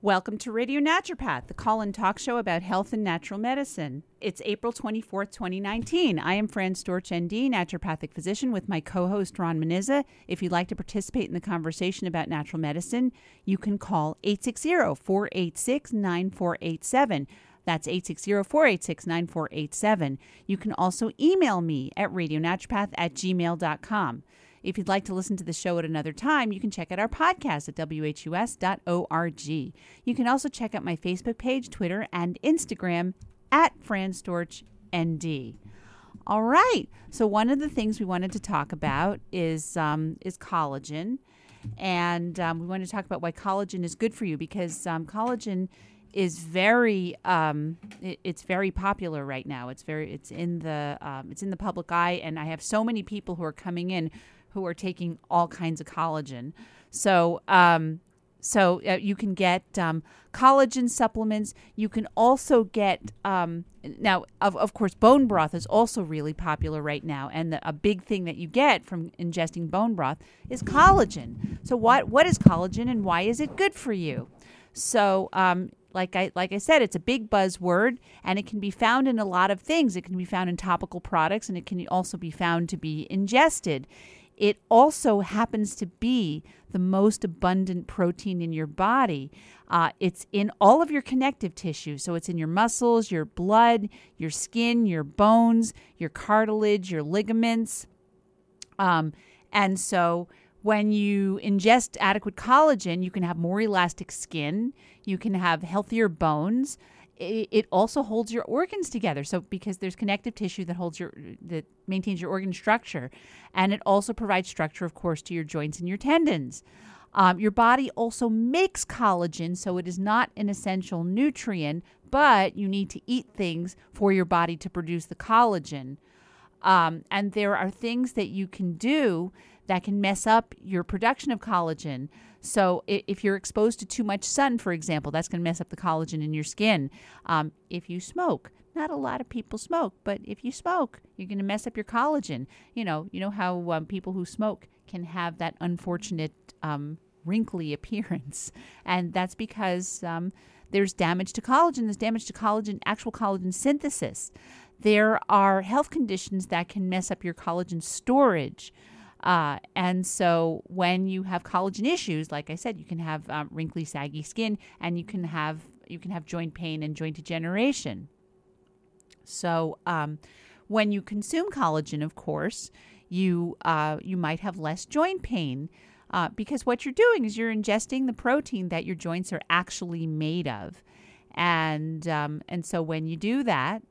Welcome to Radio Naturopath, the call-in talk show about health and natural medicine. It's April 24th, 2019. I am Fran Storch, ND, naturopathic physician, with my co-host Ron Menizza. If you'd like to participate in the conversation about natural medicine, you can call 860-486-9487. That's 860-486-9487. You can also email me at radionaturopath@gmail.com. If you'd like to listen to the show at another time, you can check out our podcast at whus.org. You can also check out my Facebook page, Twitter, and Instagram at Fran Storch ND. All right. So one of the things we wanted to talk about is collagen, and we want to talk about why collagen is good for you, because collagen is very it's very popular right now. It's in the public eye, and I have so many people who are coming in who are taking all kinds of collagen. So you can get collagen supplements. You can also get now, of course, bone broth is also really popular right now, and a big thing that you get from ingesting bone broth is collagen. So what is collagen, and why is it good for you? So like I said, it's a big buzzword, and it can be found in a lot of things. It can be found in topical products, and it can also be found to be ingested. It also happens to be the most abundant protein in your body. It's in all of your connective tissue. So it's in your muscles, your blood, your skin, your bones, your cartilage, your ligaments. And so when you ingest adequate collagen, you can have more elastic skin. You can have healthier bones. It also holds your organs together. So because there's connective tissue that maintains your organ structure, and it also provides structure, of course, to your joints and your tendons. Your body also makes collagen, so it is not an essential nutrient, but you need to eat things for your body to produce the collagen. And there are things that you can do that can mess up your production of collagen. So if you're exposed to too much sun, for example, that's going to mess up the collagen in your skin. If you smoke, not a lot of people smoke, but if you smoke, you're going to mess up your collagen. You know how people who smoke can have that unfortunate wrinkly appearance, and that's because there's damage to collagen. There's damage to collagen, actual collagen synthesis. There are health conditions that can mess up your collagen storage. And so when you have collagen issues, like I said, you can have wrinkly, saggy skin, and you can have joint pain and joint degeneration. So when you consume collagen, of course, you might have less joint pain because what you're doing is you're ingesting the protein that your joints are actually made of, and so when you do that.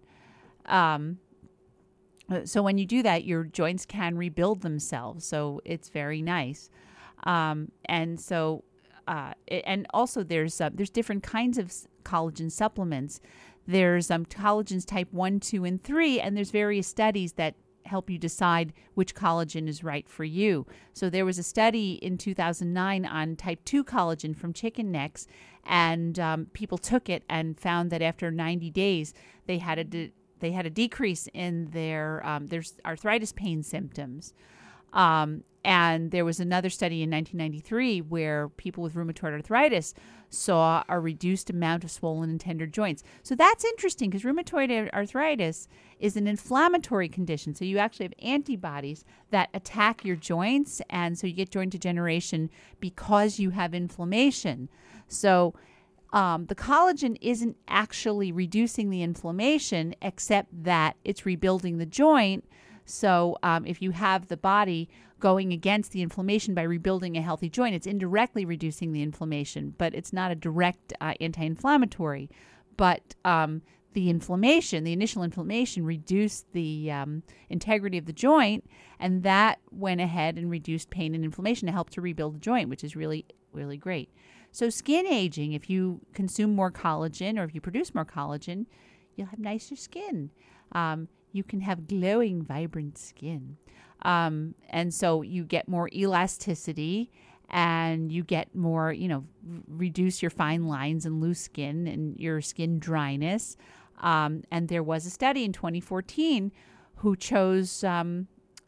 So when you do that, your joints can rebuild themselves. So it's very nice. And also there's different kinds of collagen supplements. There's collagens type 1, 2, and 3, and there's various studies that help you decide which collagen is right for you. So there was a study in 2009 on type 2 collagen from chicken necks, and people took it and found that after 90 days, they had a decrease in their arthritis pain symptoms. And there was another study in 1993 where people with rheumatoid arthritis saw a reduced amount of swollen and tender joints. So that's interesting because rheumatoid arthritis is an inflammatory condition. So you actually have antibodies that attack your joints, and so you get joint degeneration because you have inflammation. So the collagen isn't actually reducing the inflammation, except that it's rebuilding the joint. So if you have the body going against the inflammation by rebuilding a healthy joint, it's indirectly reducing the inflammation, but it's not a direct anti-inflammatory. But the initial inflammation reduced the integrity of the joint, and that went ahead and reduced pain and inflammation to help to rebuild the joint, which is really, really great. So skin aging, if you consume more collagen or if you produce more collagen, you'll have nicer skin. You can have glowing, vibrant skin. And so you get more elasticity, and you get more, reduce your fine lines and loose skin and your skin dryness. And there was a study in 2014 who chose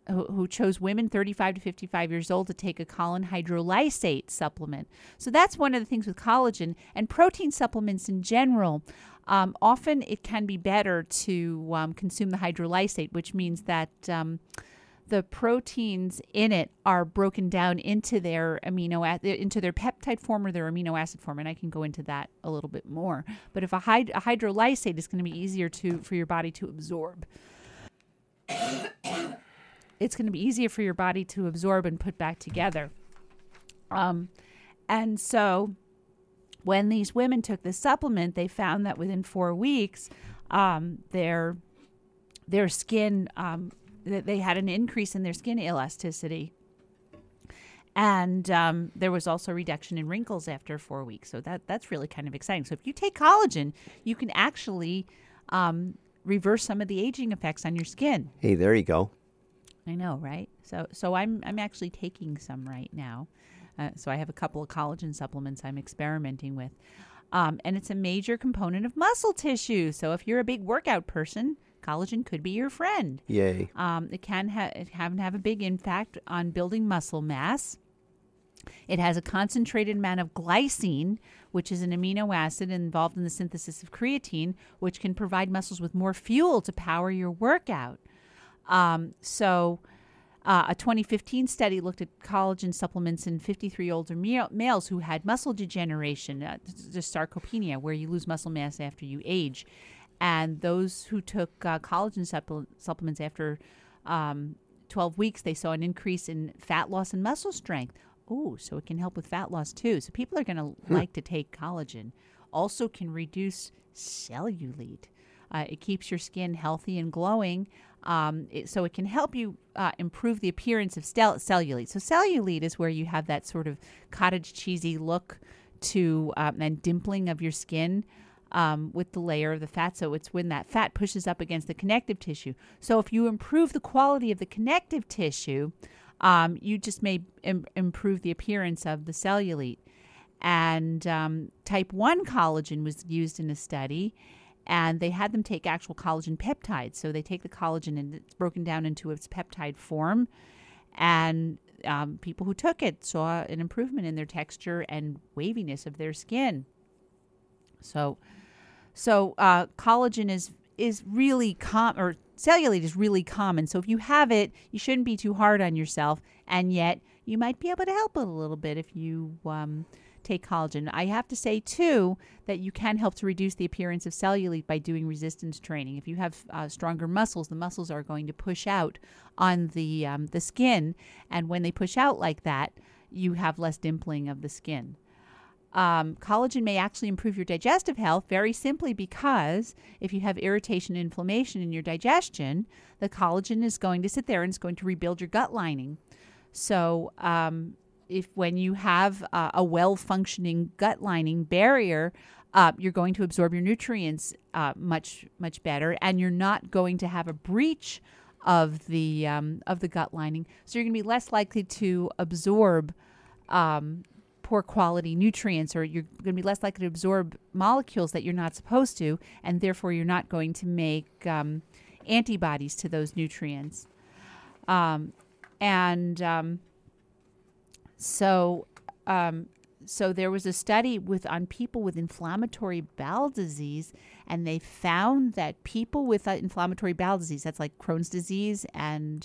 who chose women 35 to 55 years old to take a choline hydrolysate supplement. So that's one of the things with collagen and protein supplements in general. Often it can be better to consume the hydrolysate, which means that the proteins in it are broken down into their into their peptide form or their amino acid form, and I can go into that a little bit more. But if a hydrolysate is going to be easier for your body to absorb, it's going to be easier for your body to absorb and put back together. And so when these women took this supplement, they found that within 4 weeks, their skin, they had an increase in their skin elasticity. And there was also a reduction in wrinkles after 4 weeks. So that's really kind of exciting. So if you take collagen, you can actually reverse some of the aging effects on your skin. Hey, there you go. I know, right? So I'm actually taking some right now. So I have a couple of collagen supplements I'm experimenting with. And it's a major component of muscle tissue. So if you're a big workout person, collagen could be your friend. Yay. It can have a big impact on building muscle mass. It has a concentrated amount of glycine, which is an amino acid involved in the synthesis of creatine, which can provide muscles with more fuel to power your workout. A 2015 study looked at collagen supplements in 53 older males who had muscle degeneration, just sarcopenia, where you lose muscle mass after you age. And those who took collagen supplements after 12 weeks, they saw an increase in fat loss and muscle strength. Oh, so it can help with fat loss too. So people are going to like to take collagen. Also can reduce cellulite. It keeps your skin healthy and glowing. So it can help you improve the appearance of cellulite. So cellulite is where you have that sort of cottage cheesy look to and dimpling of your skin with the layer of the fat. So it's when that fat pushes up against the connective tissue. So if you improve the quality of the connective tissue, you just may improve the appearance of the cellulite. And type 1 collagen was used in a study. And they had them take actual collagen peptides. So they take the collagen and it's broken down into its peptide form. And people who took it saw an improvement in their texture and waviness of their skin. So collagen is really or cellulite is really common. So if you have it, you shouldn't be too hard on yourself. And yet you might be able to help it a little bit if you take collagen. I have to say, too, that you can help to reduce the appearance of cellulite by doing resistance training. If you have stronger muscles, the muscles are going to push out on the skin. And when they push out like that, you have less dimpling of the skin. Collagen may actually improve your digestive health very simply because if you have irritation and inflammation in your digestion, the collagen is going to sit there and it's going to rebuild your gut lining. So when you have a well-functioning gut lining barrier, you're going to absorb your nutrients much better, and you're not going to have a breach of the gut lining. So you're going to be less likely to absorb poor quality nutrients, or you're going to be less likely to absorb molecules that you're not supposed to, and therefore you're not going to make antibodies to those nutrients. So there was a study on people with inflammatory bowel disease, and they found that people with inflammatory bowel disease, that's like Crohn's disease and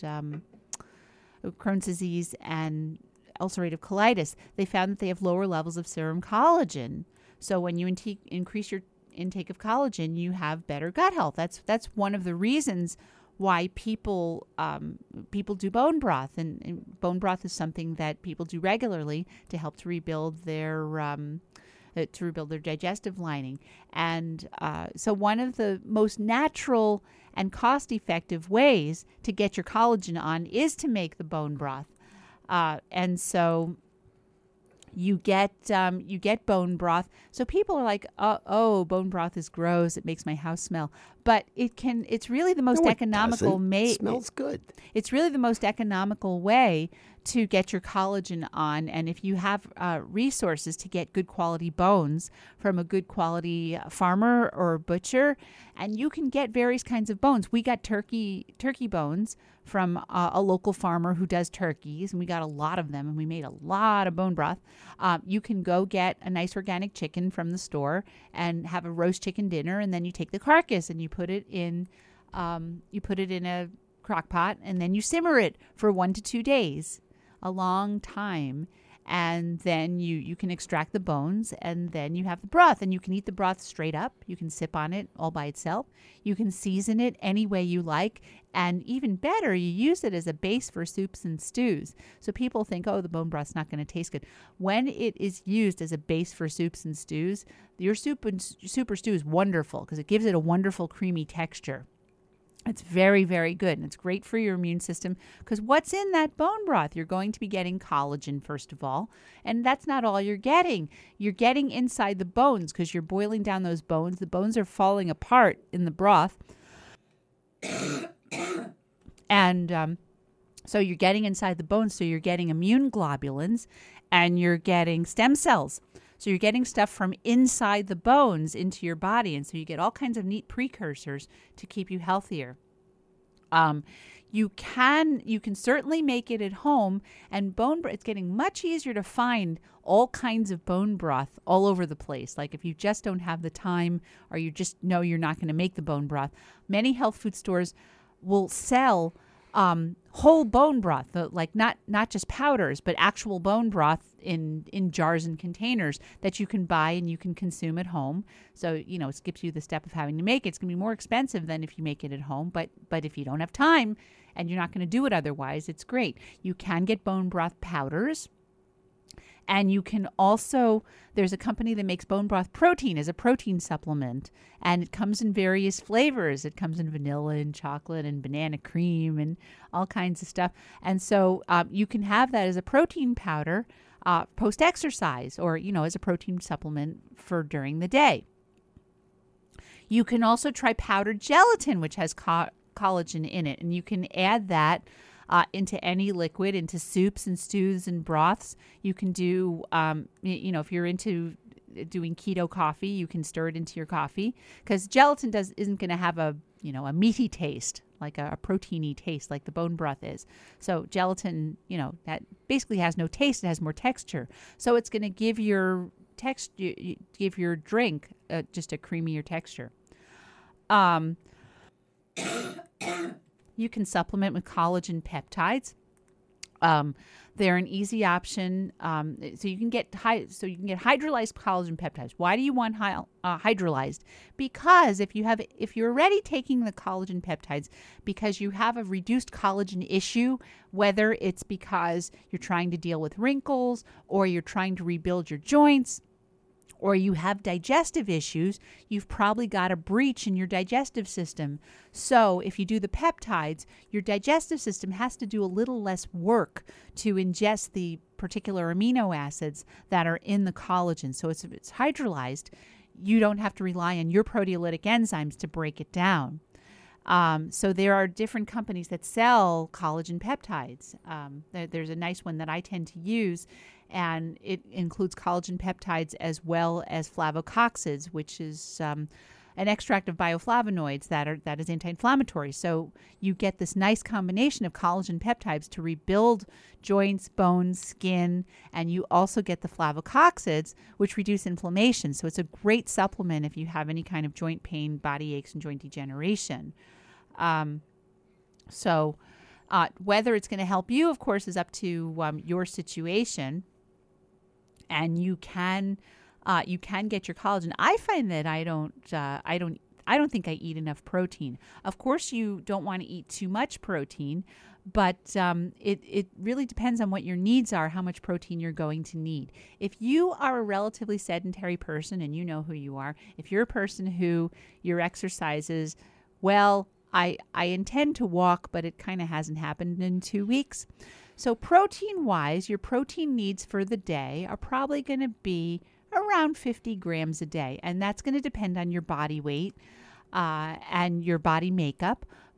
ulcerative colitis, they found that they have lower levels of serum collagen. So when you increase your intake of collagen, you have better gut health. That's one of the reasons why people do bone broth, and bone broth is something that people do regularly to help to rebuild their digestive lining. And so one of the most natural and cost-effective ways to get your collagen on is to make the bone broth. And so you get bone broth. So people are like, oh, bone broth is gross. It makes my house smell. But it's really the most economical It smells good. It's really the most economical way to get your collagen on, and if you have resources to get good quality bones from a good quality farmer or butcher, and you can get various kinds of bones. We got turkey bones from a local farmer who does turkeys, and we got a lot of them, and we made a lot of bone broth. You can go get a nice organic chicken from the store and have a roast chicken dinner, and then you take the carcass and you put it in a crock pot, and then you simmer it for 1 to 2 days, a long time, and then you can extract the bones, and then you have the broth, and you can eat the broth straight up. You can sip on it all by itself. You can season it any way you like, and even better, you use it as a base for soups and stews. So people think, oh, the bone broth's not going to taste good. When it is used as a base for soups and stews, your soup or stew is wonderful because it gives it a wonderful creamy texture. It's very, very good, and it's great for your immune system because what's in that bone broth? You're going to be getting collagen, first of all, and that's not all you're getting. You're getting inside the bones because you're boiling down those bones. The bones are falling apart in the broth, and so you're getting inside the bones, so you're getting immune globulins, and you're getting stem cells. So you're getting stuff from inside the bones into your body, and so you get all kinds of neat precursors to keep you healthier. You can certainly make it at home, and bone broth, it's getting much easier to find all kinds of bone broth all over the place. Like if you just don't have the time or you just know you're not going to make the bone broth, many health food stores will sell whole bone broth, like not just powders, but actual bone broth in jars and containers that you can buy and you can consume at home. So, it skips you the step of having to make it. It's going to be more expensive than if you make it at home, but if you don't have time and you're not going to do it otherwise, it's great. You can get bone broth powders. And you can also, there's a company that makes bone broth protein as a protein supplement, and it comes in various flavors. It comes in vanilla and chocolate and banana cream and all kinds of stuff. And so you can have that as a protein powder post-exercise or, as a protein supplement for during the day. You can also try powdered gelatin, which has collagen in it, and you can add that into any liquid, into soups and stews and broths. You can do, if you're into doing keto coffee, you can stir it into your coffee because gelatin isn't going to have a meaty taste, like a proteiny taste like the bone broth is. So gelatin, that basically has no taste. It has more texture. So it's going to give your drink just a creamier texture. You can supplement with collagen peptides. They're an easy option. So you can get hydrolyzed collagen peptides. Why do you want hydrolyzed? Because if you're already taking the collagen peptides because you have a reduced collagen issue, whether it's because you're trying to deal with wrinkles or you're trying to rebuild your joints, or you have digestive issues, you've probably got a breach in your digestive system. So if you do the peptides, your digestive system has to do a little less work to ingest the particular amino acids that are in the collagen. So if it's hydrolyzed, you don't have to rely on your proteolytic enzymes to break it down. So there are different companies that sell collagen peptides. There's a nice one that I tend to use, and it includes collagen peptides as well as flavocoxids, which is an extract of bioflavonoids that is anti-inflammatory. So you get this nice combination of collagen peptides to rebuild joints, bones, skin, and you also get the flavocoxids, which reduce inflammation. So it's a great supplement if you have any kind of joint pain, body aches, and joint degeneration. Whether it's going to help you, of course, is up to your situation, and you can get your collagen. I find that I don't think I eat enough protein. Of course, you don't want to eat too much protein, but it really depends on what your needs are, how much protein you're going to need. If you are a relatively sedentary person, and you know who you are, if you're a person who your exercises, well, I intend to walk, but it kind of hasn't happened in 2 weeks. So protein-wise, your protein needs for the day are probably going to be around 50 grams a day. And that's going to depend on your body weight and your body makeup.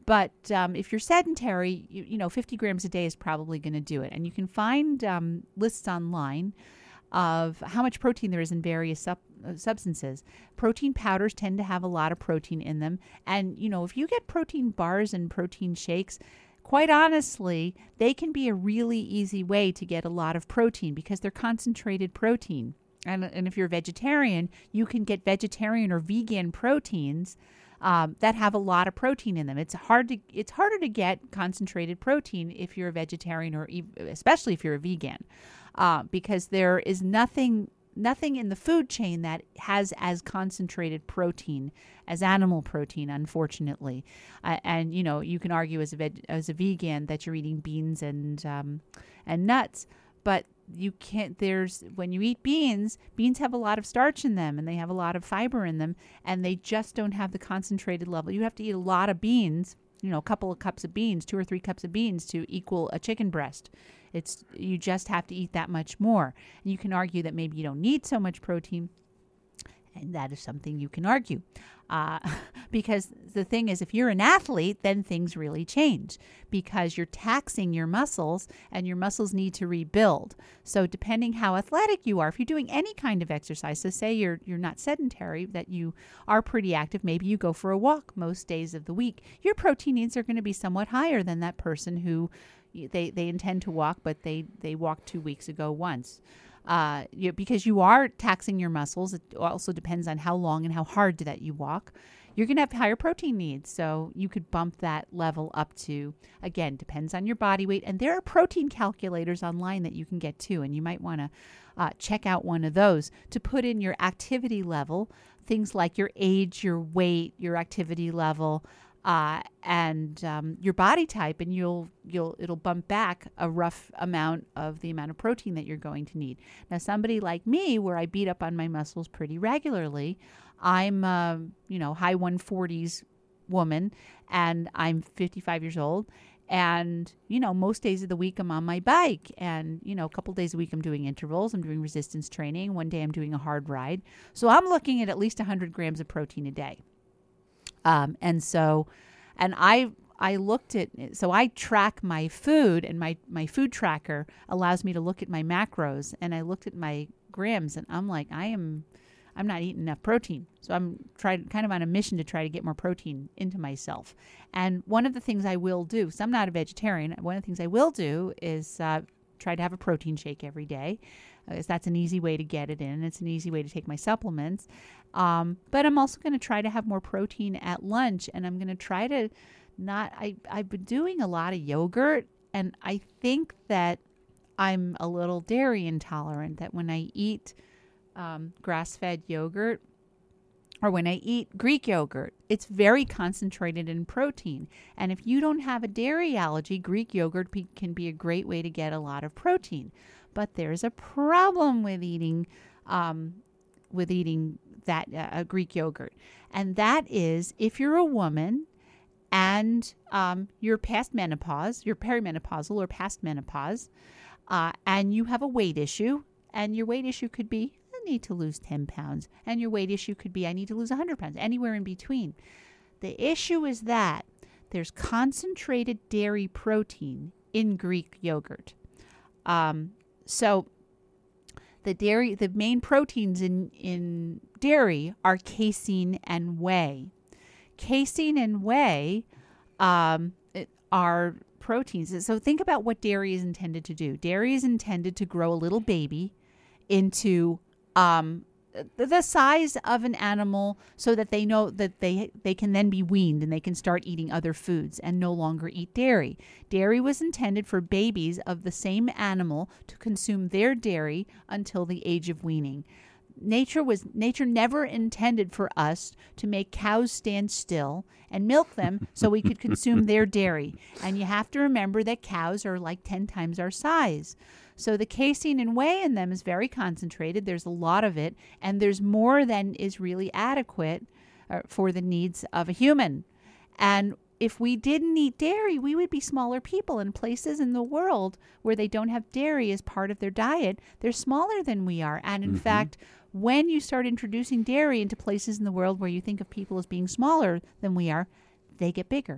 But if you're sedentary, 50 grams a day is probably going to do it. And you can find lists online of how much protein there is in various substances. Protein powders tend to have a lot of protein in them. And, if you get protein bars and protein shakes, quite honestly, they can be a really easy way to get a lot of protein because they're concentrated protein. And if you're a vegetarian, you can get vegetarian or vegan proteins that have a lot of protein in them. It's harder to get concentrated protein if you're a vegetarian or especially if you're a vegan, because there is nothing in the food chain that has as concentrated protein as animal protein, unfortunately. And you can argue as a vegan that you're eating beans and nuts, but you can't. When you eat beans have a lot of starch in them and they have a lot of fiber in them, and they just don't have the concentrated level. You have to eat a lot of beans, a couple of cups of beans, 2 or 3 cups of beans to equal a chicken breast. You just have to eat that much more. And you can argue that maybe you don't need so much protein, and that is something you can argue. Because the thing is, if you're an athlete, then things really change because you're taxing your muscles and your muscles need to rebuild. So depending how athletic you are, if you're doing any kind of exercise, so say you're not sedentary, that you are pretty active, maybe you go for a walk most days of the week, your protein needs are going to be somewhat higher than that person who they intend to walk, but they walked 2 weeks ago once. Because you are taxing your muscles. It also depends on how long and how hard that you walk. You're going to have higher protein needs. So you could bump that level up to, again, depends on your body weight. And there are protein calculators online that you can get too. And you might want to check out one of those to put in your activity level, things like your age, your weight, your activity level, and your body type, and it'll bump back a rough amount of the amount of protein that you're going to need. Now, somebody like me, where I beat up on my muscles pretty regularly, I'm high 140s woman, and I'm 55 years old. And, most days of the week I'm on my bike, and, a couple days a week I'm doing intervals, I'm doing resistance training. One day I'm doing a hard ride. So I'm looking at least 100 grams of protein a day. I track my food, and my food tracker allows me to look at my macros, and I looked at my grams, and I'm like, I'm not eating enough protein. So I'm kind of on a mission to try to get more protein into myself. And one of the things I will do, so I'm not a vegetarian, one of the things I will do is try to have a protein shake every day. That's an easy way to get it in. It's an easy way to take my supplements. But I'm also going to try to have more protein at lunch, and I'm going to try to I've been doing a lot of yogurt, and I think that I'm a little dairy intolerant, that when I eat grass-fed yogurt or when I eat Greek yogurt, it's very concentrated in protein. And if you don't have a dairy allergy, Greek yogurt can be a great way to get a lot of protein. But there's a problem with eating that Greek yogurt, and that is if you're a woman and you're past menopause, you're perimenopausal or past menopause, and you have a weight issue, and your weight issue could be I need to lose 10 pounds, and your weight issue could be I need to lose 100 pounds, anywhere in between. The issue is that there's concentrated dairy protein in Greek yogurt. So the main proteins in dairy are casein and whey. Casein and whey are proteins. So think about what dairy is intended to do. Dairy is intended to grow a little baby into the size of an animal so that they know that they can then be weaned and they can start eating other foods and no longer eat dairy. Dairy was intended for babies of the same animal to consume their dairy until the age of weaning. Nature never intended for us to make cows stand still and milk them so we could consume their dairy. And you have to remember that cows are like 10 times our size. So the casein and whey in them is very concentrated. There's a lot of it, and there's more than is really adequate for the needs of a human. And if we didn't eat dairy, we would be smaller people. In places in the world where they don't have dairy as part of their diet, they're smaller than we are. And in fact, when you start introducing dairy into places in the world where you think of people as being smaller than we are, they get bigger.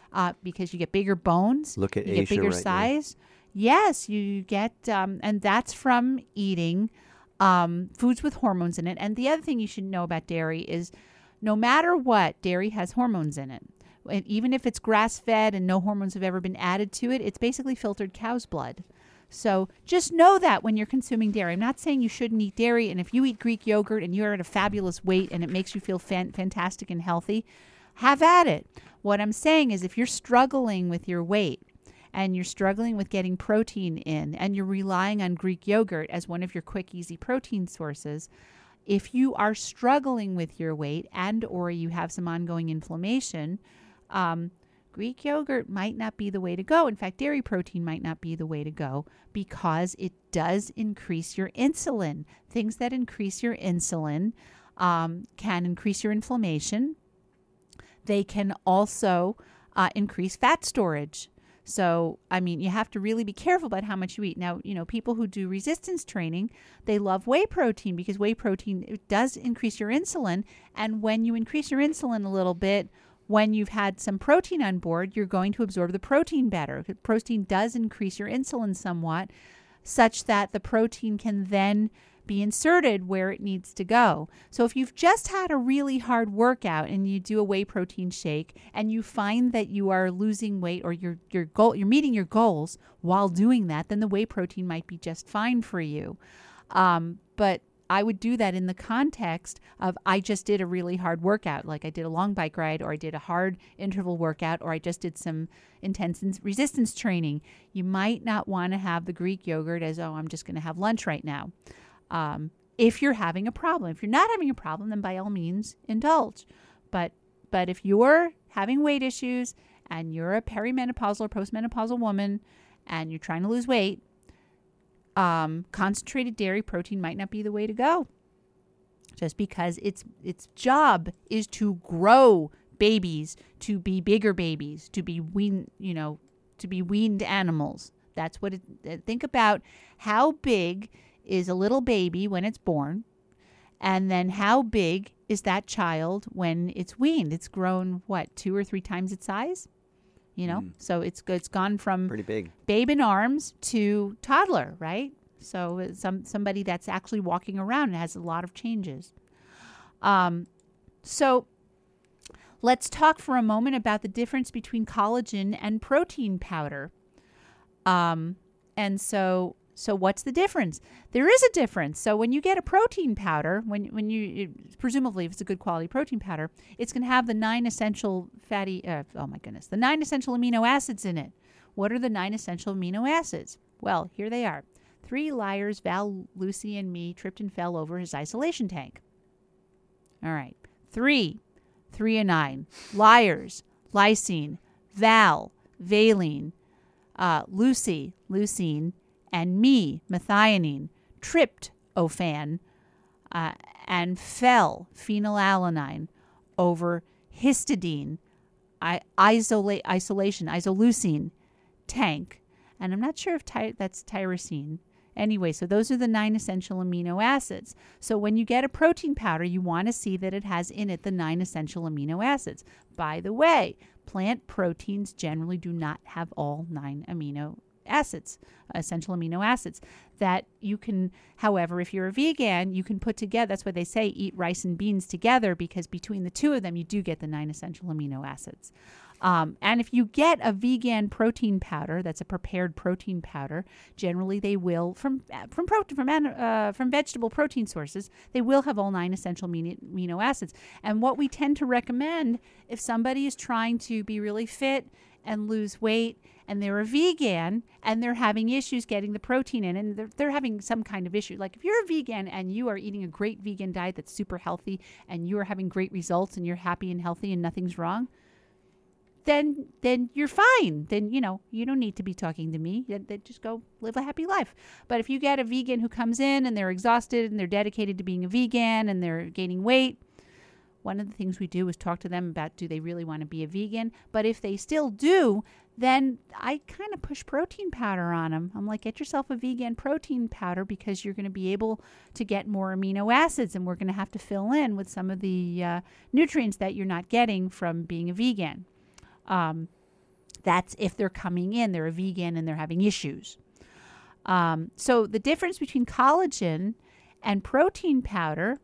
because you get bigger bones. Look at you Asia get bigger right size. Yes, you get, and that's from eating foods with hormones in it. And the other thing you should know about dairy is no matter what, dairy has hormones in it. And even if it's grass-fed and no hormones have ever been added to it, it's basically filtered cow's blood. So just know that when you're consuming dairy. I'm not saying you shouldn't eat dairy. And if you eat Greek yogurt and you're at a fabulous weight and it makes you feel fantastic and healthy, have at it. What I'm saying is if you're struggling with your weight and you're struggling with getting protein in and you're relying on Greek yogurt as one of your quick, easy protein sources, if you are struggling with your weight and or you have some ongoing inflammation, Greek yogurt might not be the way to go. In fact, dairy protein might not be the way to go because it does increase your insulin. Things that increase your insulin can increase your inflammation. They can also increase fat storage. So, I mean, you have to really be careful about how much you eat. Now, people who do resistance training, they love whey protein because whey protein, it does increase your insulin. And when you increase your insulin a little bit, when you've had some protein on board, you're going to absorb the protein better. Protein does increase your insulin somewhat, such that the protein can then be inserted where it needs to go. So if you've just had a really hard workout and you do a whey protein shake and you find that you are losing weight or you're meeting your goals while doing that, then the whey protein might be just fine for you. But I would do that in the context of I just did a really hard workout, like I did a long bike ride or I did a hard interval workout or I just did some intense resistance training. You might not want to have the Greek yogurt as, I'm just going to have lunch right now. If you're having a problem. If you're not having a problem, then by all means indulge. But if you're having weight issues and you're a perimenopausal or postmenopausal woman and you're trying to lose weight, concentrated dairy protein might not be the way to go. Just because its job is to grow babies to be bigger babies, to be weaned animals. That's what think about how big is a little baby when it's born, and then how big is that child when it's weaned? It's grown, 2 or 3 times its size? So it's gone from pretty big babe in arms to toddler, right? So somebody that's actually walking around and has a lot of changes. So let's talk for a moment about the difference between collagen and protein powder. And so what's the difference? There is a difference. So when you get a protein powder, when you presumably if it's a good quality protein powder, it's going to have the 9 essential the 9 essential amino acids in it. What are the 9 essential amino acids? Well, here they are. 3 liars, Val, Lucy, and me tripped and fell over his isolation tank. All right. 3 threonine, liars, lysine, Val, valine, Lucy, leucine, and me, methionine, tryptophan, and fell, phenylalanine, over histidine, isolation, isoleucine, tank. And I'm not sure if that's tyrosine. Anyway, so those are the 9 essential amino acids. So when you get a protein powder, you want to see that it has in it the 9 essential amino acids. By the way, plant proteins generally do not have all 9 essential amino acids that you can, however, if you're a vegan, you can put together. That's why they say eat rice and beans together, because between the 2 of them, you do get the 9 essential amino acids. And if you get a vegan protein powder, that's a prepared protein powder, generally they will, from vegetable protein sources, they will have all 9 essential amino acids. And what we tend to recommend if somebody is trying to be really fit and lose weight and they're a vegan and they're having issues getting the protein in, and they're having some kind of issue. Like if you're a vegan and you are eating a great vegan diet that's super healthy and you are having great results and you're happy and healthy and nothing's wrong, then you're fine. Then, you don't need to be talking to me. Then just go live a happy life. But if you get a vegan who comes in and they're exhausted and they're dedicated to being a vegan and they're gaining weight, one of the things we do is talk to them about, do they really want to be a vegan? But if they still do, then I kind of push protein powder on them. I'm like, get yourself a vegan protein powder because you're going to be able to get more amino acids, and we're going to have to fill in with some of the nutrients that you're not getting from being a vegan. That's if they're coming in, they're a vegan and they're having issues. So the difference between collagen and protein powder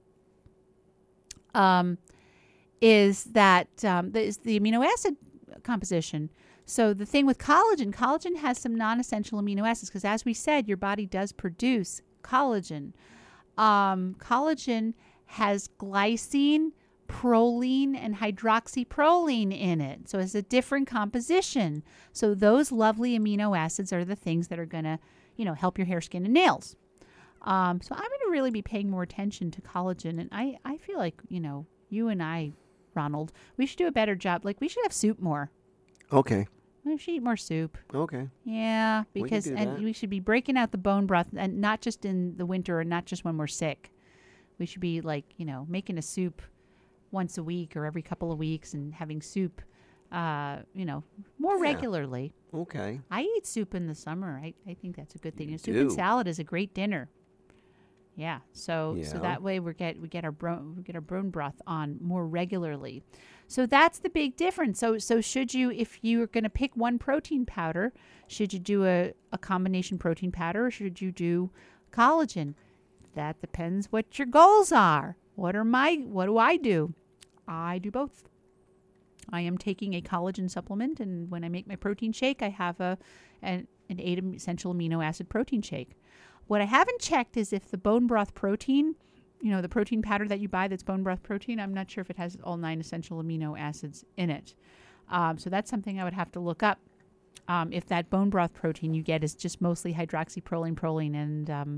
is that is the amino acid composition. So the thing with collagen has some non-essential amino acids because, as we said, your body does produce collagen. Collagen has glycine, proline, and hydroxyproline in it. So it's a different composition. So those lovely amino acids are the things that are going to, help your hair, skin, and nails. So I'm going to really be paying more attention to collagen. And I feel like, you and I, Ronald, we should do a better job. Like, we should have soup more. Okay. We should eat more soup. Okay. Yeah, because we should be breaking out the bone broth, and not just in the winter and not just when we're sick. We should be making a soup once a week or every couple of weeks and having soup, more regularly. Okay. I eat soup in the summer. I think that's a good thing. Soup and salad is a great dinner. Yeah. So that way we get our bone broth on more regularly. So that's the big difference. So should you, if you're going to pick one protein powder, should you do a combination protein powder or should you do collagen? That depends what your goals are. What do I do? I do both. I am taking a collagen supplement, and when I make my protein shake, I have an 8 essential amino acid protein shake. What I haven't checked is if the bone broth protein, the protein powder that you buy that's bone broth protein, I'm not sure if it has all 9 essential amino acids in it. So that's something I would have to look up. If that bone broth protein you get is just mostly hydroxyproline, proline, and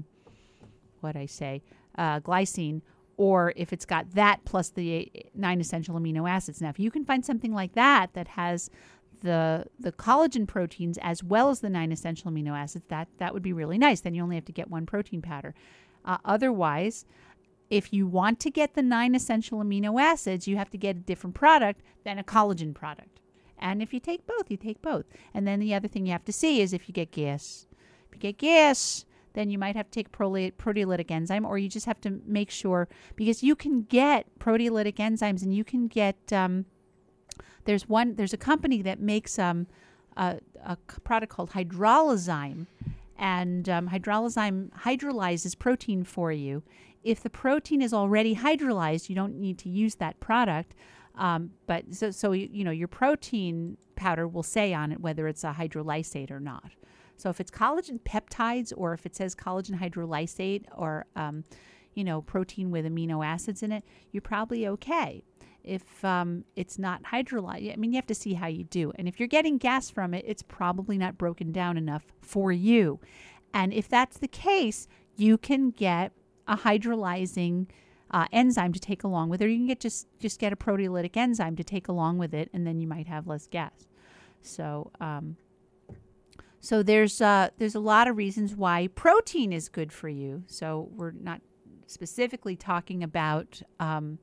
glycine, or if it's got that plus the 9 essential amino acids. Now, if you can find something like that has the collagen proteins as well as the 9 essential amino acids, that would be really nice. Then you only have to get one protein powder. Otherwise, if you want to get the 9 essential amino acids, you have to get a different product than a collagen product. And if you take both, you take both. And then the other thing you have to see is if you get gas. If you get gas, then you might have to take proteolytic enzyme, or you just have to make sure, because you can get proteolytic enzymes and you can get, there's a company that makes a product called hydrolyzyme, and hydrolyzyme hydrolyzes protein for you. If the protein is already hydrolyzed, you don't need to use that product. But your protein powder will say on it whether it's a hydrolysate or not. So if it's collagen peptides, or if it says collagen hydrolysate, or protein with amino acids in it, you're probably okay. If it's not hydrolyzed, you have to see how you do. And if you're getting gas from it, it's probably not broken down enough for you. And if that's the case, you can get a hydrolyzing enzyme to take along with it, or you can get just get a proteolytic enzyme to take along with it, and then you might have less gas. So there's a lot of reasons why protein is good for you. So we're not specifically talking about collagen.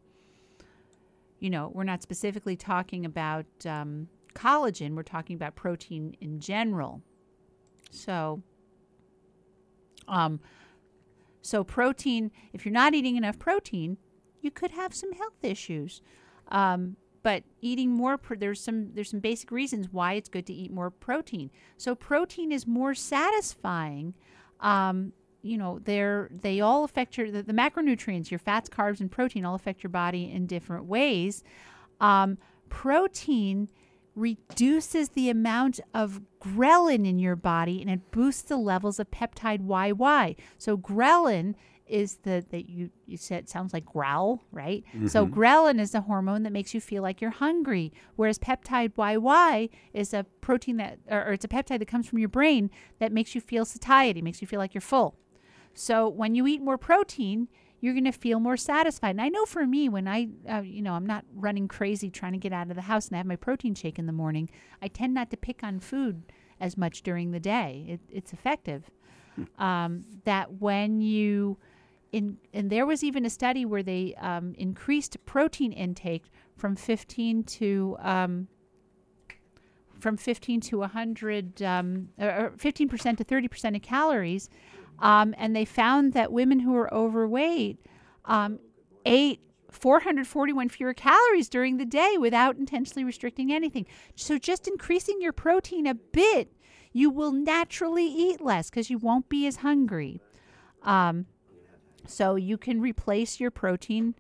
We're talking about protein in general. So protein, if you're not eating enough protein, you could have some health issues. But eating more, there's some basic reasons why it's good to eat more protein. So protein is more satisfying. They all affect the macronutrients, your fats, carbs, and protein all affect your body in different ways. Protein reduces the amount of ghrelin in your body, and it boosts the levels of peptide YY. So ghrelin is you said, sounds like growl, right? Mm-hmm. So ghrelin is the hormone that makes you feel like you're hungry, whereas peptide YY is a protein or it's a peptide that comes from your brain that makes you feel satiety, makes you feel like you're full. So when you eat more protein, you're going to feel more satisfied. And I know for me, when I'm not running crazy trying to get out of the house and I have my protein shake in the morning, I tend not to pick on food as much during the day. It's effective. That when you and there was even a study where they increased protein intake from 15 to 100, or 15% to 30% of calories, and they found that women who were overweight ate 441 fewer calories during the day without intentionally restricting anything. So just increasing your protein a bit, you will naturally eat less because you won't be as hungry. So you can replace your protein.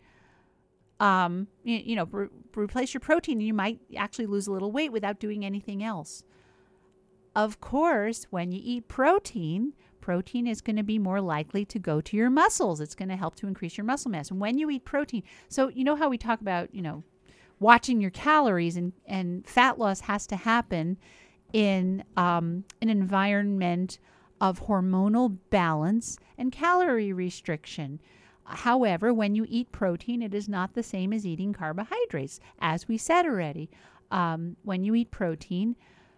Replace your protein, and you might actually lose a little weight without doing anything else. Of course, when you eat protein is going to be more likely to go to your muscles. It's going to help to increase your muscle mass. And when you eat protein, so you know how we talk about, watching your calories, and fat loss has to happen in an environment of hormonal balance and calorie restriction. However, when you eat protein, it is not the same as eating carbohydrates. As we said already, when you eat protein,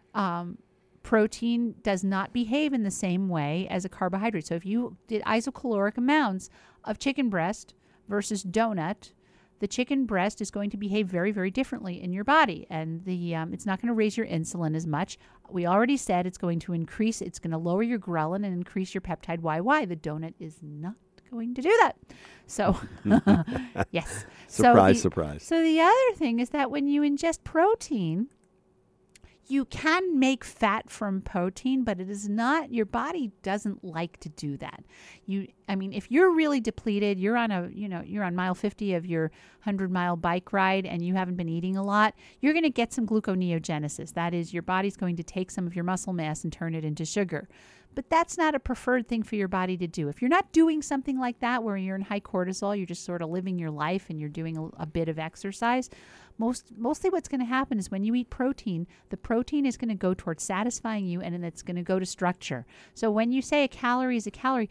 protein does not behave in the same way as a carbohydrate. So if you did isocaloric amounts of chicken breast versus donut, the chicken breast is going to behave very, very differently in your body. And it's not going to raise your insulin as much. We already said it's going to lower your ghrelin and increase your peptide YY. The donut is not going to do that. So, yes. Surprise. So the other thing is that when you ingest protein, you can make fat from protein, but it is not, your body doesn't like to do that. If you're really depleted, you're on mile 50 of your 100-mile bike ride and you haven't been eating a lot, you're going to get some gluconeogenesis. That is, your body's going to take some of your muscle mass and turn it into sugar. But that's not a preferred thing for your body to do. If you're not doing something like that where you're in high cortisol, you're just sort of living your life and you're doing a bit of exercise, mostly what's going to happen is when you eat protein, the protein is going to go towards satisfying you, and then it's going to go to structure. So when you say a calorie is a calorie,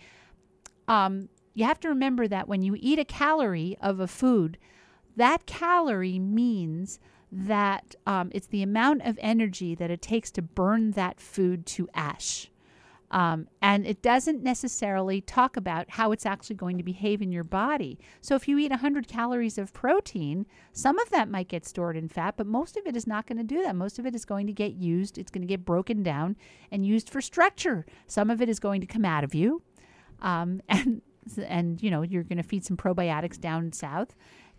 you have to remember that when you eat a calorie of a food, that calorie means that it's the amount of energy that it takes to burn that food to ash. And it doesn't necessarily talk about how it's actually going to behave in your body. So if you eat 100 calories of protein, some of that might get stored in fat, but most of it is not going to do that. Most of it is going to get used. It's going to get broken down and used for structure. Some of it is going to come out of you. And you're going to feed some probiotics down south.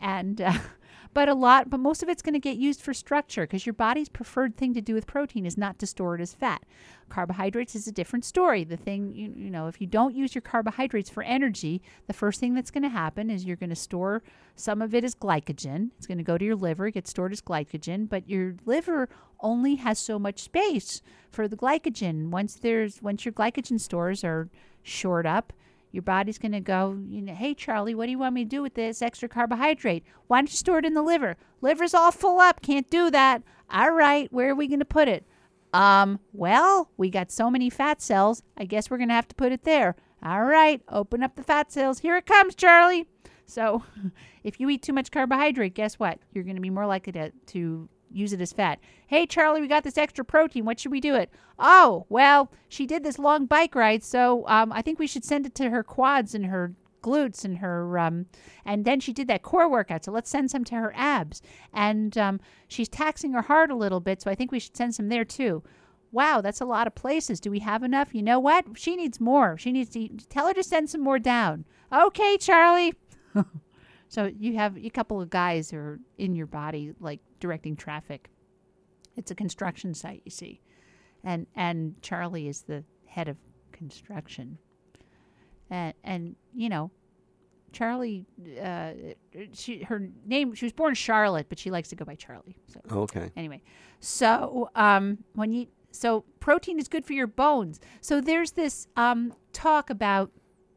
But most of it's going to get used for structure because your body's preferred thing to do with protein is not to store it as fat. Carbohydrates is a different story. The thing, if you don't use your carbohydrates for energy, the first thing that's going to happen is you're going to store some of it as glycogen. It's going to go to your liver, get stored as glycogen, but your liver only has so much space for the glycogen. Once your glycogen stores are shored up, your body's going to go, hey, Charlie, what do you want me to do with this extra carbohydrate? Why don't you store it in the liver? Liver's all full up. Can't do that. All right, where are we going to put it? Well, we got so many fat cells. I guess we're going to have to put it there. All right, open up the fat cells. Here it comes, Charlie. So if you eat too much carbohydrate, guess what? You're going to be more likely to use it as fat. Hey, Charlie, we got this extra protein. What should we do it? Oh, well, she did this long bike ride, so I think we should send it to her quads and her glutes and her, and then she did that core workout, so let's send some to her abs. And she's taxing her heart a little bit, so I think we should send some there too. Wow, that's a lot of places. Do we have enough? You know what? She needs more. She needs to tell her to send some more down. Okay, Charlie. So you have a couple of guys who are in your body, like directing traffic. It's a construction site, you see. And Charlie is the head of construction. And Charlie, she was born Charlotte, but she likes to go by Charlie. So, okay. Anyway, so so protein is good for your bones. So there's this talk about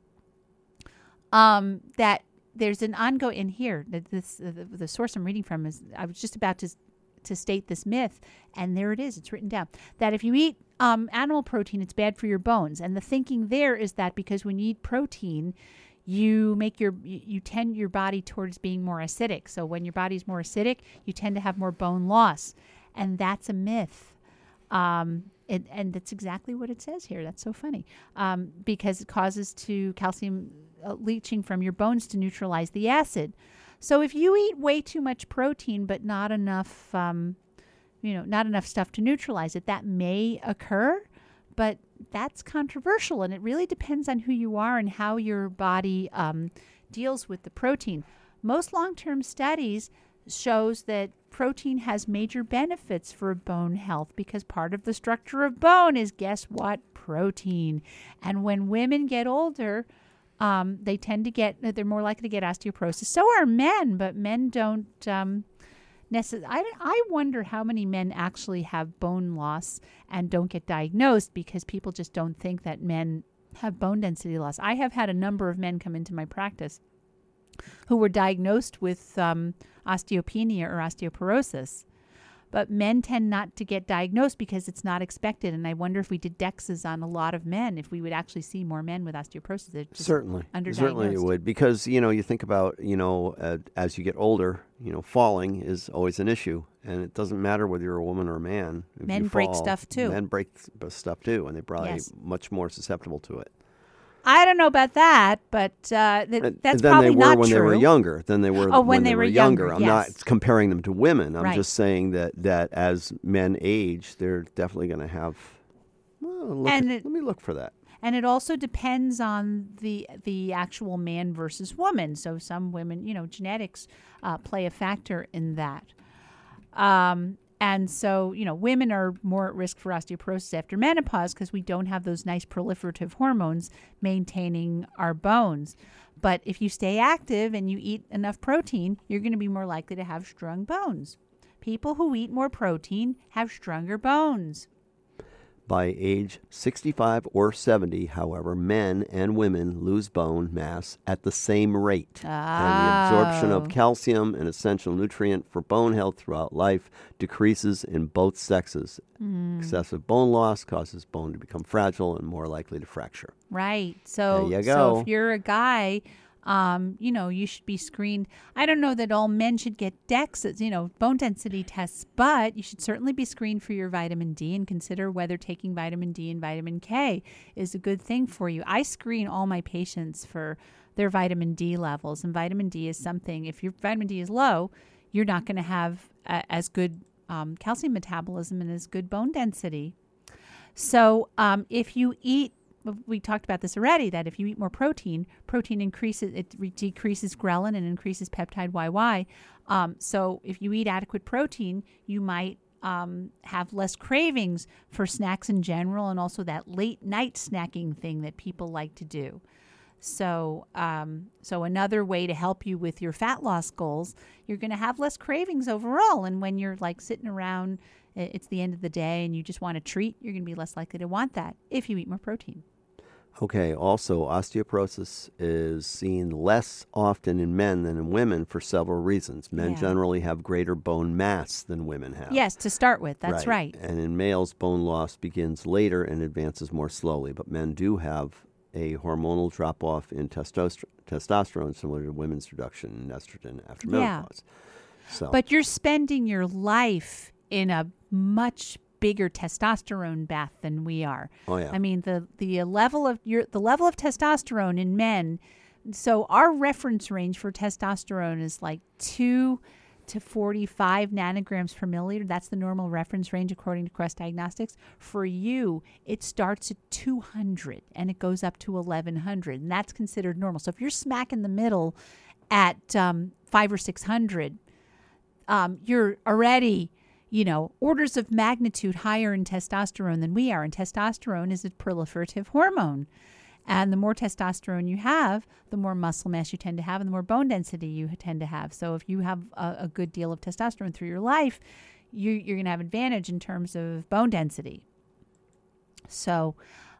that. There's an ongoing in here. The source I'm reading from is, I was just about to state this myth, and there it is. It's written down that if you eat animal protein, it's bad for your bones. And the thinking there is that because when you eat protein, you tend your body towards being more acidic. So when your body's more acidic, you tend to have more bone loss, and that's a myth. And that's exactly what it says here. That's so funny, because it causes calcium leaching from your bones to neutralize the acid. So if you eat way too much protein but not enough, not enough stuff to neutralize it, that may occur, but that's controversial, and it really depends on who you are and how your body deals with the protein. most long-term studies shows that protein has major benefits for bone health because part of the structure of bone is, guess what? Protein. And when women get older, they tend to they're more likely to get osteoporosis. So are men, but men don't necessarily. I wonder how many men actually have bone loss and don't get diagnosed because people just don't think that men have bone density loss. I have had a number of men come into my practice who were diagnosed with osteopenia or osteoporosis. But men tend not to get diagnosed because it's not expected. And I wonder if we did DEXAs on a lot of men, if we would actually see more men with osteoporosis. Certainly it would. Because, you think about, as you get older, falling is always an issue. And it doesn't matter whether you're a woman or a man. If men break stuff too. Men break stuff too, and they're probably much more susceptible to it. I don't know about that, but that's probably not true. Than they were when they were younger. Than they were when they were younger. I'm yes. not comparing them to women. I'm just saying that as men age, they're definitely going to have. Let me look for that. And it also depends on the actual man versus woman. So some women, genetics play a factor in that. And so, women are more at risk for osteoporosis after menopause because we don't have those nice proliferative hormones maintaining our bones. But if you stay active and you eat enough protein, you're going to be more likely to have strong bones. People who eat more protein have stronger bones. By age 65 or 70, however, men and women lose bone mass at the same rate. Oh. And the absorption of calcium, an essential nutrient for bone health throughout life, decreases in both sexes. Excessive bone loss causes bone to become fragile and more likely to fracture. Right. So, there you go. So if you're a guy, you should be screened. I don't know that all men should get DEXAs, bone density tests, but you should certainly be screened for your vitamin D and consider whether taking vitamin D and vitamin K is a good thing for you. I screen all my patients for their vitamin D levels, and vitamin D is something, if your vitamin D is low, you're not going to have as good calcium metabolism and as good bone density. So if you eat, we talked about this already, that if you eat more protein increases, it decreases ghrelin and increases peptide YY. So if you eat adequate protein, you might have less cravings for snacks in general, and also that late night snacking thing that people like to do. So another way to help you with your fat loss goals, you're going to have less cravings overall. And when you're like sitting around, it's the end of the day and you just want a treat, you're going to be less likely to want that if you eat more protein. Okay, also, osteoporosis is seen less often in men than in women for several reasons. Men generally have greater bone mass than women have. Yes, to start with, that's right. And in males, bone loss begins later and advances more slowly. But men do have a hormonal drop-off in testosterone, similar to women's reduction in estrogen after menopause. So. But you're spending your life in a much bigger testosterone bath than we are. Oh yeah. I mean the level of testosterone in men. So our reference range for testosterone is like 2 to 45 nanograms per milliliter. That's the normal reference range according to Quest Diagnostics. For you, it starts at 200 and it goes up to 1100, and that's considered normal. So if you're smack in the middle at 500 or 600, you're already orders of magnitude higher in testosterone than we are. And testosterone is a proliferative hormone. And the more testosterone you have, the more muscle mass you tend to have and the more bone density you tend to have. So if you have a good deal of testosterone through your life, you're going to have advantage in terms of bone density. So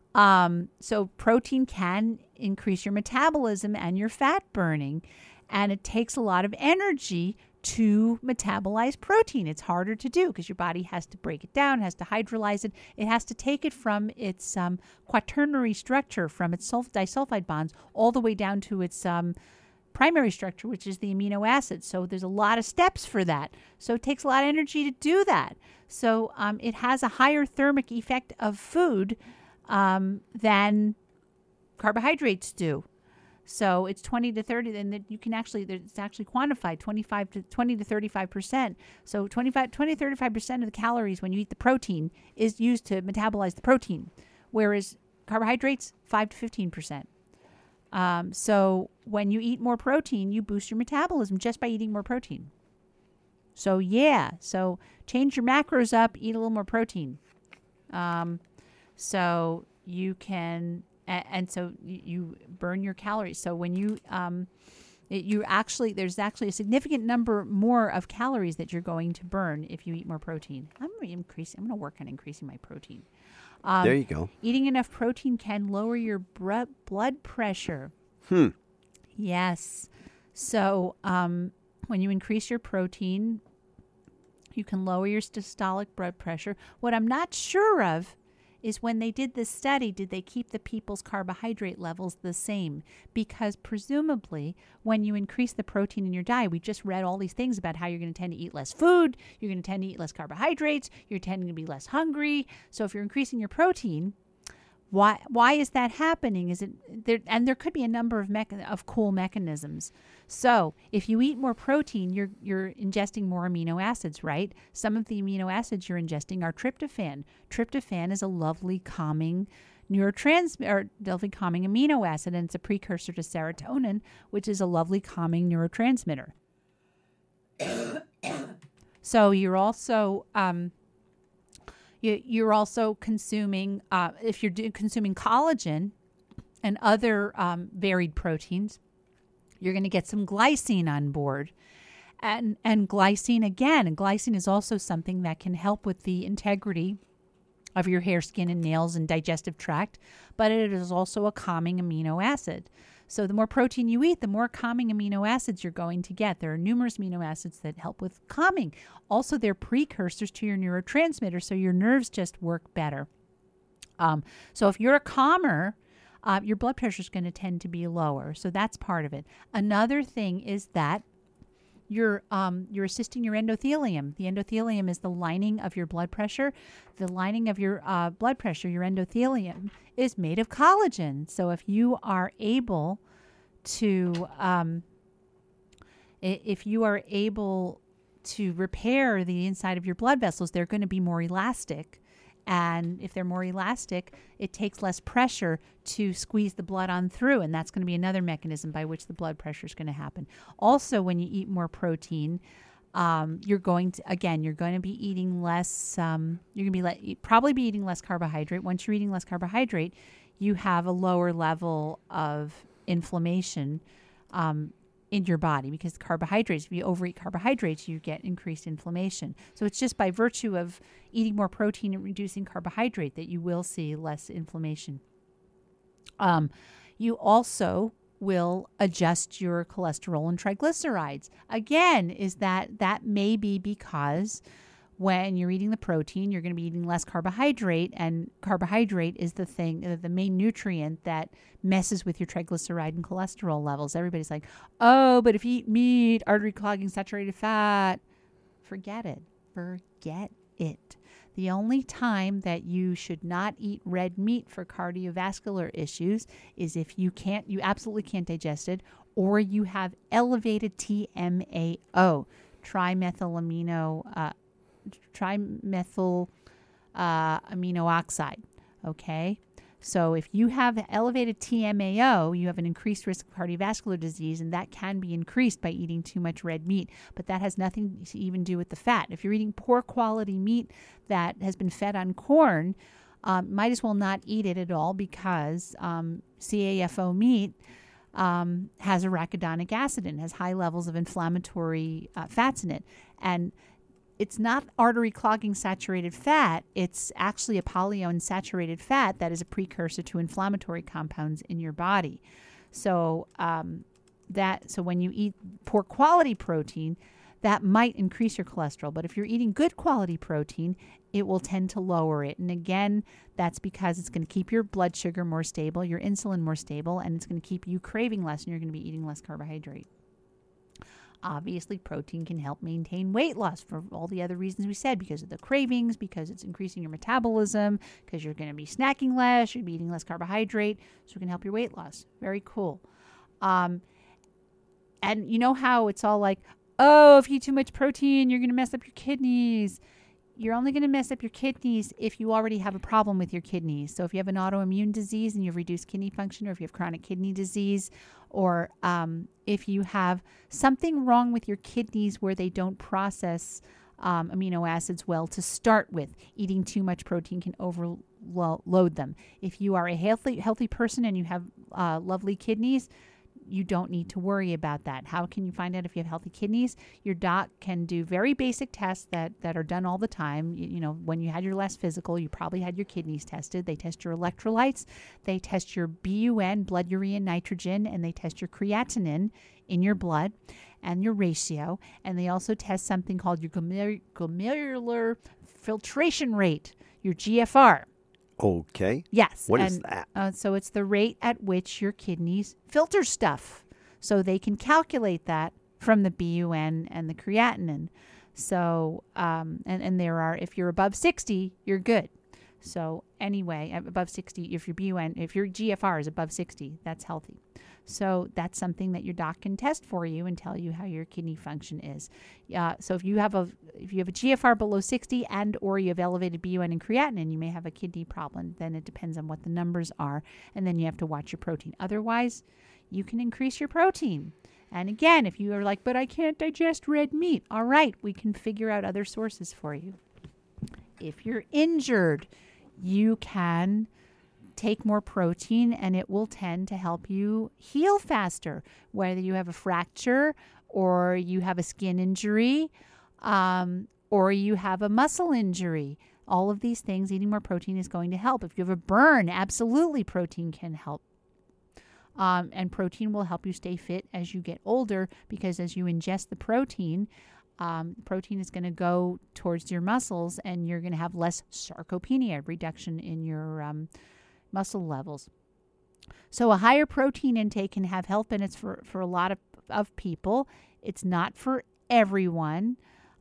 protein can increase your metabolism and your fat burning. And it takes a lot of energy to metabolize protein. It's harder to do because your body has to break it down, has to hydrolyze it. It has to take it from its quaternary structure, from its disulfide bonds, all the way down to its primary structure, which is the amino acids. So there's a lot of steps for that. So it takes a lot of energy to do that. So it has a higher thermic effect of food than carbohydrates do. So it's 20 to 30, and you can it's actually quantified 20 to 35%. So 20 to 35% of the calories when you eat the protein is used to metabolize the protein, whereas carbohydrates, 5 to 15%. So when you eat more protein, you boost your metabolism just by eating more protein. So so change your macros up, eat a little more protein. So you can, and so you burn your calories. So when you, there's actually a significant number more of calories that you're going to burn if you eat more protein. I'm going to work on increasing my protein. There you go. Eating enough protein can lower your blood pressure. Yes. So when you increase your protein, you can lower your systolic blood pressure. What I'm not sure of is when they did this study, did they keep the people's carbohydrate levels the same? Because presumably, when you increase the protein in your diet, we just read all these things about how you're going to tend to eat less food, you're going to tend to eat less carbohydrates, you're tending to be less hungry. So if you're increasing your protein, why is that happening? Is it there? And there could be a number of cool mechanisms. So if you eat more protein, you're ingesting more amino acids, right? Some of the amino acids you're ingesting are tryptophan. Tryptophan is a lovely calming lovely calming amino acid, and it's a precursor to serotonin, which is a lovely calming neurotransmitter. So you're also you're also consuming, if you're consuming collagen and other varied proteins, you're going to get some glycine on board. And glycine is also something that can help with the integrity of your hair, skin, and nails and digestive tract, but it is also a calming amino acid. So the more protein you eat, the more calming amino acids you're going to get. There are numerous amino acids that help with calming. Also, they're precursors to your neurotransmitters, so your nerves just work better. So if you're a calmer, your blood pressure is going to tend to be lower. So that's part of it. Another thing is that you're assisting your endothelium. The endothelium is the lining of your blood pressure. The lining of your blood pressure, your endothelium, is made of collagen. So if you are able to repair the inside of your blood vessels, they're going to be more elastic. And if they're more elastic, it takes less pressure to squeeze the blood on through. And that's going to be another mechanism by which the blood pressure is going to happen. Also, when you eat more protein, you're going to be eating less. You're going to probably be eating less carbohydrate. Once you're eating less carbohydrate, you have a lower level of inflammation in your body, because carbohydrates, if you overeat carbohydrates, you get increased inflammation. So it's just by virtue of eating more protein and reducing carbohydrate that you will see less inflammation. You also will adjust your cholesterol and triglycerides. Again, that may be because when you're eating the protein, you're going to be eating less carbohydrate, and carbohydrate is the main nutrient that messes with your triglyceride and cholesterol levels. Everybody's like, oh, but if you eat meat, artery clogging, saturated fat, forget it. The only time that you should not eat red meat for cardiovascular issues is if you absolutely can't digest it, or you have elevated TMAO, trimethyl amino oxide. Okay. So if you have elevated TMAO, you have an increased risk of cardiovascular disease, and that can be increased by eating too much red meat. But that has nothing to even do with the fat. If you're eating poor quality meat that has been fed on corn, might as well not eat it at all, because CAFO meat has arachidonic acid and has high levels of inflammatory fats in it. And it's not artery clogging saturated fat. It's actually a polyunsaturated fat that is a precursor to inflammatory compounds in your body. So when you eat poor quality protein, that might increase your cholesterol. But if you're eating good quality protein, it will tend to lower it. And again, that's because it's going to keep your blood sugar more stable, your insulin more stable, and it's going to keep you craving less, and you're going to be eating less carbohydrate. Obviously, protein can help maintain weight loss for all the other reasons we said, because of the cravings, because it's increasing your metabolism, because you're going to be snacking less, you're eating less carbohydrate, so it can help your weight loss. Very cool. And you know how it's all like, oh, if you eat too much protein, you're going to mess up your kidneys. you're only going to mess up your kidneys if you already have a problem with your kidneys. So if you have an autoimmune disease and you have reduced kidney function, or if you have chronic kidney disease, or if you have something wrong with your kidneys where they don't process amino acids well to start with, eating too much protein can overload them. If you are a healthy person and you have lovely kidneys, you don't need to worry about that. How can you find out if you have healthy kidneys? Your doc can do very basic tests that are done all the time. You know, when you had your last physical, you probably had your kidneys tested. They test your electrolytes, they test your BUN, blood urea nitrogen, and they test your creatinine in your blood and your ratio. And they also test something called your glomerular filtration rate, your GFR. Okay. Yes. What is that? So it's the rate at which your kidneys filter stuff. So they can calculate that from the BUN and the creatinine. So, and there are, if you're above 60, you're good. So anyway, above 60, if your GFR is above 60, that's healthy. So that's something that your doc can test for you and tell you how your kidney function is. So if you have a GFR below 60 and or you have elevated BUN and creatinine, you may have a kidney problem. Then it depends on what the numbers are, and then you have to watch your protein. Otherwise, you can increase your protein. And again, if you are like, but I can't digest red meat, all right, we can figure out other sources for you. If you're injured, you can take more protein and it will tend to help you heal faster, whether you have a fracture or you have a skin injury or you have a muscle injury. All of these things, eating more protein is going to help. If you have a burn, absolutely protein can help. And protein will help you stay fit as you get older, because as you ingest the protein is going to go towards your muscles and you're going to have less sarcopenia, reduction in your muscle levels. So a higher protein intake can have health benefits for a lot of people. It's not for everyone.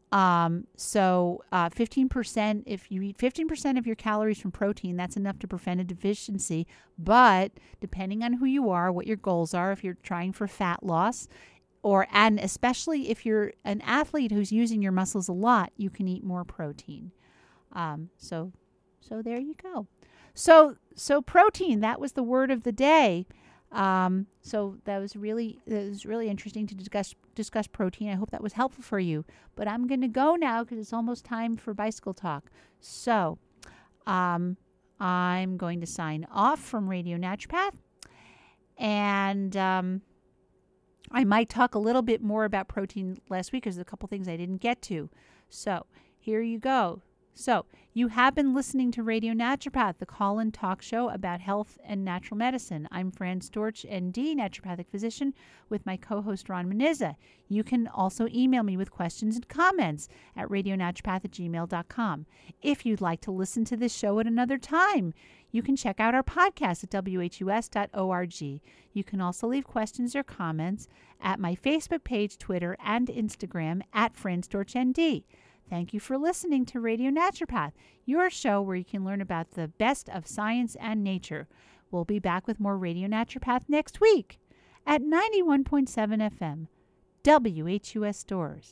15%, if you eat 15% of your calories from protein, that's enough to prevent a deficiency. But depending on who you are, what your goals are, if you're trying for fat loss, and especially if you're an athlete who's using your muscles a lot, you can eat more protein. So there you go. So protein, that was the word of the day. So that was really interesting to discuss protein. I hope that was helpful for you. But I'm going to go now because it's almost time for bicycle talk. So I'm going to sign off from Radio Naturopath, and I might talk a little bit more about protein last week because there's a couple things I didn't get to. So here you go. So you have been listening to Radio Naturopath, the call-in talk show about health and natural medicine. I'm Fran Storch, ND, naturopathic physician, with my co-host Ron Menizza. You can also email me with questions and comments at radionaturopath@gmail.com. If you'd like to listen to this show at another time, you can check out our podcast at whus.org. You can also leave questions or comments at my Facebook page, Twitter, and Instagram at Fran Storch, ND. Thank you for listening to Radio Naturopath, your show where you can learn about the best of science and nature. We'll be back with more Radio Naturopath next week at 91.7 FM, WHUS Stores.